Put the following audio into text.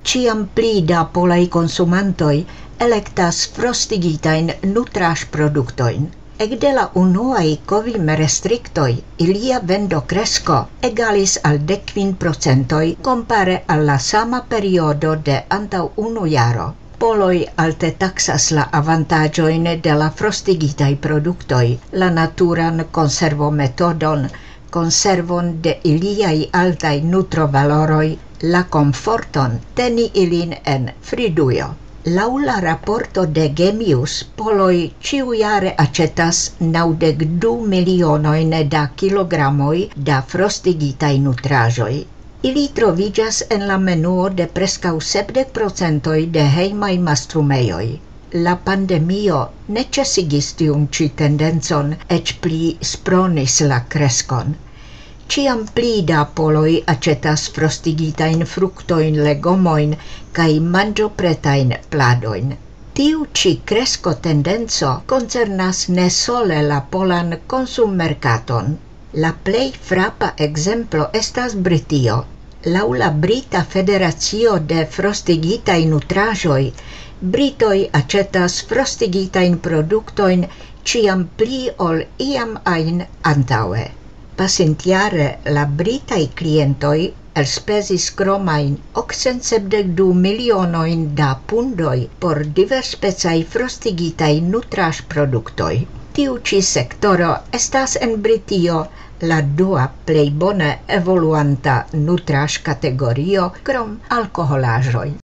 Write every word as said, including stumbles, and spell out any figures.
Ĉiam pli da polaj konsumantoj elektas frostigitajn nutraĵproduktojn. Ekde la unuaj kovim-restriktoj ilia vendokresko egalis al dek kvin procentoj kompare al la sama periodo de antaŭ unu jaro. Poloj alte taksas la avantaĝojn de la frostigitaj produktoj, la naturan konservometodon, konservon de iliaj altaj nutrovaloroj, la komforton teni ilin en fridujo. Laŭ la raporto de Gemius, poloj ĉiujare aĉetas naŭdek du milionojn da kilogramoj da frostigitaj nutraĵoj. Ili troviĝas en la menuo de preskaŭ sepdek procentoj de hejmaj mastrumejoj. La pandemio ne ĉesigis tiun ĉi tendencon, eĉ pli spronis la kreskon. Ĉiam pli da poloj aĉetas frostigitajn fruktojn, legomojn kaj manĝopretajn pladojn. Tiu ĉi kresko-tendenco koncernas ne sole la polan konsummerkaton. La plej frapa ekzemplo estas Britio. Laŭ la Brita Federacio de Frostigitaj Nutraĵoj, britoj aĉetas frostigitajn produktojn ĉiam pli ol iam ajn antaŭe. Pasintjare la britaj klientoj elspezis kromajn okcent sepdek du milionojn da pundoj por diversspecaj frostigitaj nutraĵproduktoj. Tiu ĉi sektoro estas en Britio la dua plej bone evoluanta nutraĵkategorio krom alkoholaĵoj.